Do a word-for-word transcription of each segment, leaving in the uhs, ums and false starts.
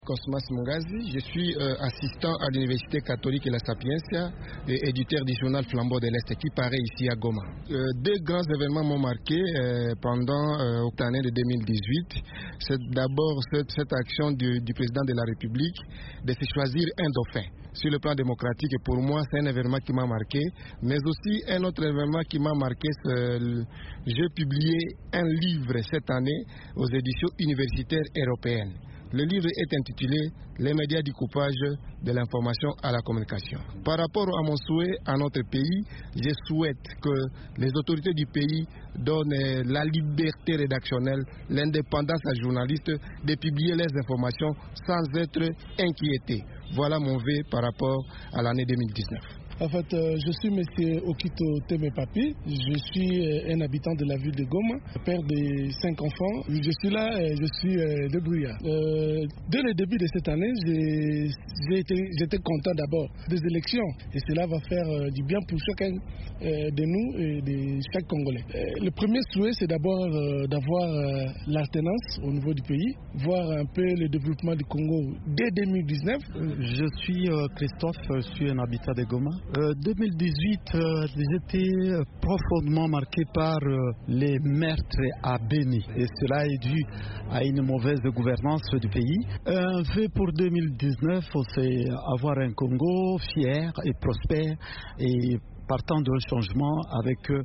Cosmas Mungazi, je suis euh, assistant à l'Université catholique La Sapienza et éditeur du journal Flambeau de l'Est qui paraît ici à Goma. Euh, deux grands événements m'ont marqué euh, pendant euh, l'année de deux mille dix-huit. C'est d'abord cette, cette action du, du président de la République de se choisir un dauphin. Sur le plan démocratique, pour moi, c'est un événement qui m'a marqué, mais aussi un autre événement qui m'a marqué, c'est le... j'ai publié un livre cette année aux éditions universitaires européennes. Le livre est intitulé « Les médias du coupage de l'information à la communication ». Par rapport à mon souhait à notre pays, je souhaite que les autorités du pays donnent la liberté rédactionnelle, l'indépendance aux journalistes de publier les informations sans être inquiétés. Voilà mon vœu par rapport à l'année deux mille dix-neuf. En fait, euh, je suis M. Okito Teme Papi. Je suis euh, un habitant de la ville de Goma, père de cinq enfants. Je suis là, euh, je suis euh, débrouillard. Euh, dès le début de cette année, j'ai été, j'étais content d'abord des élections. Et cela va faire euh, du bien pour chacun euh, de nous et de chaque Congolais. Euh, le premier souhait, c'est d'abord euh, d'avoir euh, l'alternance au niveau du pays, voir un peu le développement du Congo dès deux mille dix-neuf. Je suis euh, Christophe, je suis un habitant de Goma. Euh, deux mille dix-huit, euh, j'étais profondément marqué par euh, les meurtres à Béni. Et cela est dû à une mauvaise gouvernance du pays. Un vœu pour deux mille dix-neuf, c'est avoir un Congo fier et prospère et partant d'un changement avec euh,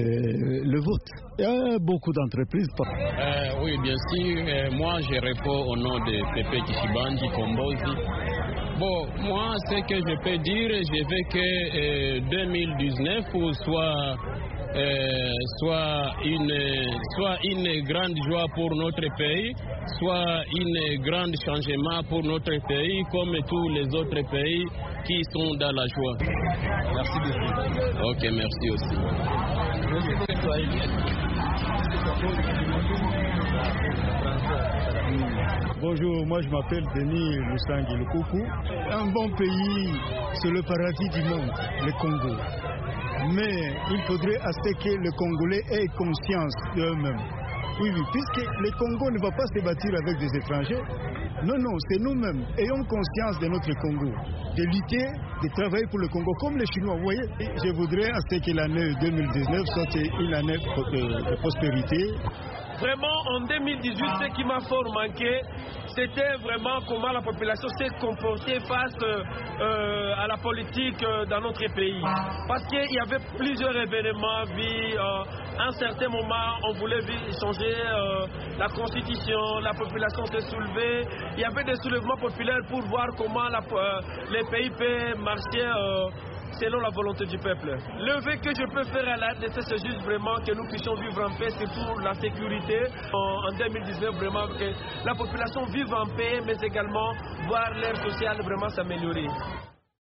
le vote. Il y a beaucoup d'entreprises. Euh, oui, bien sûr. Euh, moi, je réponds au nom de Pepe Kishibandi Kombozi. Bon, moi, ce que je peux dire, je veux que euh, deux mille dix-neuf soit, euh, soit, une, soit une grande joie pour notre pays, soit un grand changement pour notre pays, comme tous les autres pays qui sont dans la joie. Merci beaucoup. Ok, merci aussi. Bonjour, moi je m'appelle Denis Lusangi Lukuku. Un bon pays, c'est le paradis du monde, le Congo. Mais il faudrait à ce que les Congolais aient conscience d'eux-mêmes. Oui, oui, puisque le Congo ne va pas se bâtir avec des étrangers. Non, non, c'est nous-mêmes. Ayons conscience de notre Congo, de lutter, de travailler pour le Congo, comme les Chinois. Vous voyez, je voudrais à ce que l'année deux mille dix-neuf soit une année de prospérité. Vraiment, en deux mille dix-huit, ce qui m'a fort manqué, c'était vraiment comment la population s'est comportée face euh, à la politique euh, dans notre pays. Parce qu'il y avait plusieurs événements, vie, euh, à un certain moment, on voulait changer euh, la constitution, la population s'est soulevée. Il y avait des soulèvements populaires pour voir comment la, euh, les pays peuvent marcher euh, selon la volonté du peuple. Le vœu que je peux faire à la R D C, c'est juste vraiment que nous puissions vivre en paix, surtout la sécurité. En, en deux mille dix-neuf, vraiment que la population vive en paix, mais également voir l'ère sociale vraiment s'améliorer.